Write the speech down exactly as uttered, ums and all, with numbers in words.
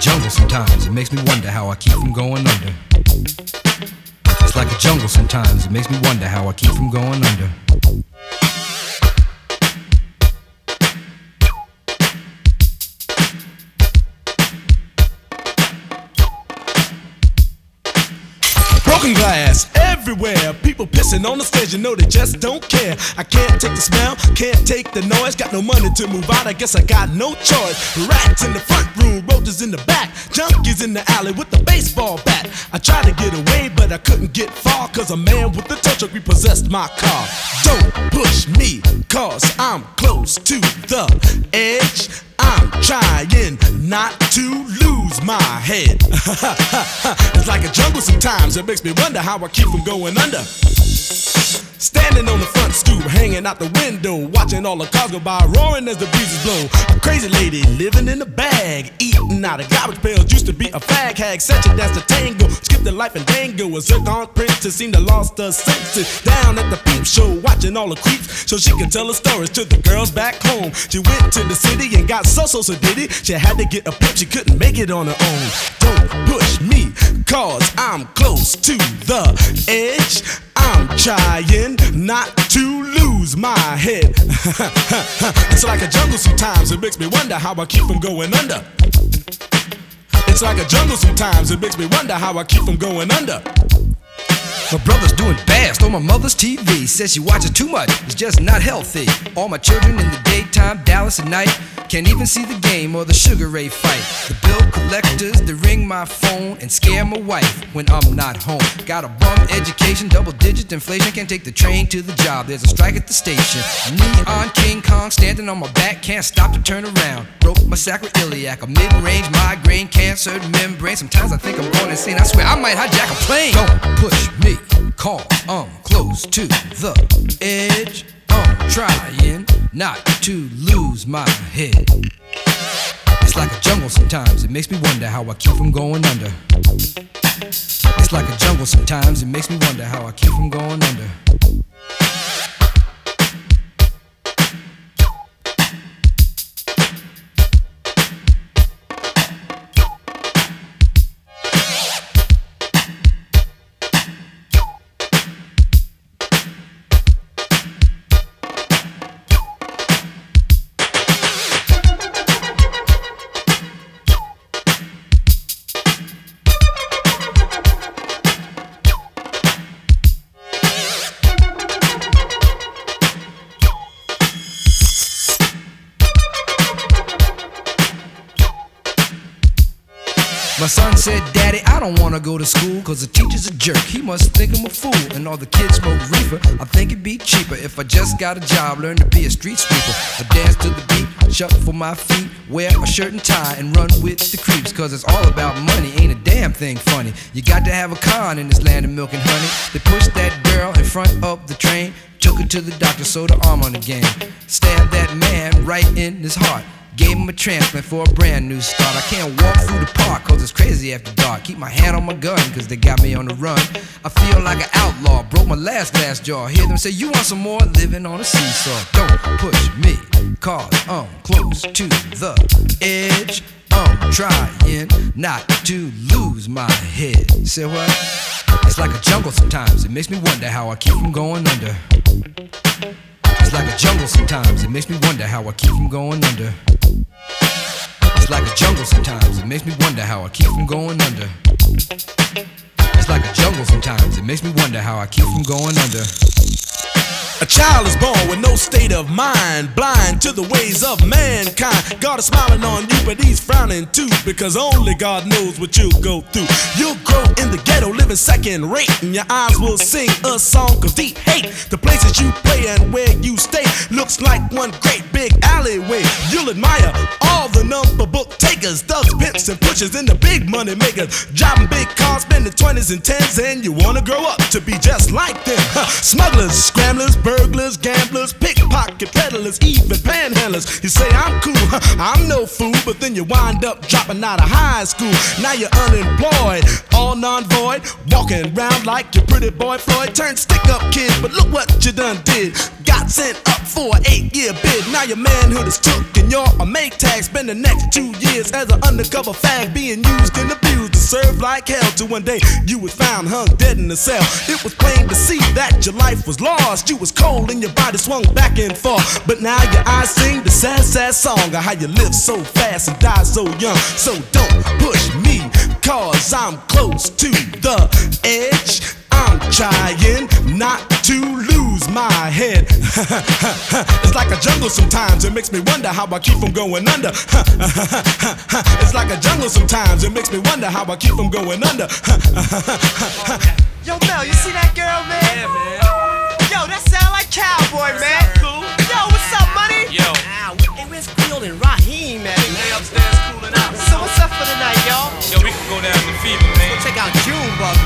jungle sometimes, it makes me wonder how I keep from going under. It's like a jungle sometimes, it makes me wonder how I keep from going under. Broken glass everywhere, people pissing on the stage, you know they just don't care. I can't take the smell, can't take the noise, got no money to move out, I guess I got no choice. Rats in the front room, roaches in the back, junkies in the alley with a baseball bat. I tried to get away, but I couldn't get far, cause a man with a tow truck repossessed my car. Don't push me, cause I'm close to the edge. I'm trying not to lose my head. It's like a jungle sometimes, it makes me wonder how I keep from going under. Standing on the front stoop, hanging out the window, watching all the cars go by, roaring as the breezes blow. A crazy lady living in a bag, eating out of garbage pails, used to be a fag hag, such a dance to tango, skipped the life and dango. A zircon princess seemed to lost her senses, down at the peep show, watching all the creeps, so she could tell her stories to the girls back home. She went to the city and got so so so did it. She had to get a pimp, she couldn't make it on her own. Don't push me, cause I'm close to the edge. I'm trying not to lose my head. It's like a jungle sometimes, it makes me wonder how I keep from going under. It's like a jungle sometimes, it makes me wonder how I keep from going under. My brother's doing bad, stole my mother's T V. Says she watches too much, it's just not healthy. All my children in the daytime, Dallas at night. Can't even see the game or the Sugar Ray fight. The bill collectors, they ring my phone and scare my wife when I'm not home. Got a bum education, double digit inflation. Can't take the train to the job, there's a strike at the station. Neon King Kong standing on my back, can't stop to turn around. Broke my sacroiliac, a mid-range migraine, cancer membrane. Sometimes I think I'm going insane, I swear I might hijack a plane. Don't push me, cause I'm close to the edge. I'm trying not to lose my head. It's like a jungle sometimes, it makes me wonder how I keep from going under. It's like a jungle sometimes, it makes me wonder how I keep from going under. My son said, Daddy, I don't wanna go to school, cause the teacher's a jerk, he must think I'm a fool. And all the kids smoke reefer, I think it'd be cheaper if I just got a job, learn to be a street sweeper. I dance to the beat, shuffle my feet, wear a shirt and tie, and run with the creeps. Cause it's all about money, ain't a damn thing funny. You got to have a con in this land of milk and honey. They pushed that girl in front of the train, took her to the doctor, sewed her arm on the game. Stabbed that man right in his heart, gave him a transplant for a brand new start. I can't walk through the park cause it's crazy after dark. Keep my hand on my gun cause they got me on the run. I feel like an outlaw, broke my last glass jaw. Hear them say, you want some more? Living on a seesaw. Don't push me cause I'm close to the edge. I'm trying not to lose my head. Say what? It's like a jungle sometimes, it makes me wonder how I keep from going under. It's like a jungle sometimes, it makes me wonder how I keep from going under. It's like a jungle sometimes, it makes me wonder how I keep from going under. It's like a jungle sometimes, it makes me wonder how I keep from going under. A child is born with no state of mind, blind to the ways of mankind. God is smiling on you, but he's frowning too, because only God knows what you'll go through. You'll grow in the ghetto, living second rate, and your eyes will sing a song of deep hate. The places you play and where you stay looks like one great big alleyway. You'll admire all the number book takers, thugs, pimps, and pushers, and the big money makers, driving big cars, spending twenties and tens, and you wanna grow up to be just like them. Huh. Smugglers, scramblers, burglars, gamblers, pickpocket peddlers, even panhandlers. You say I'm cool, huh, I'm no fool, but then you wind up dropping out of high school. Now you're unemployed, all non-void, walking around like your pretty boy Floyd. Turned stick-up kid, but look what you done did. got sent up for an eight-year bid. Now your manhood is took and you're a make tag. Spend the next two years as an undercover fag, being used and abused to serve like hell. Till one day you was found hung dead in a cell. It was plain to see that your life was lost. You was cold and your body swung back and forth. But now your eyes sing the sad, sad song of how you live so fast and die so young. So don't push me, cause I'm close to the edge. I'm trying not to lose my head. It's like a jungle sometimes, it makes me wonder how I keep from going under. It's like a jungle sometimes, it makes me wonder how I keep from going under. Yo, Mel, you see that girl, man? Yeah, man. Yo, that sound like Cowboy, man. Cool. Yo, what's up, money? Yo. Ow, hey, where's Field and Raheem, man? They upstairs cooling out. So what's up for the night, y'all? Yo, we can go down to Fever, man. Check out Junebug,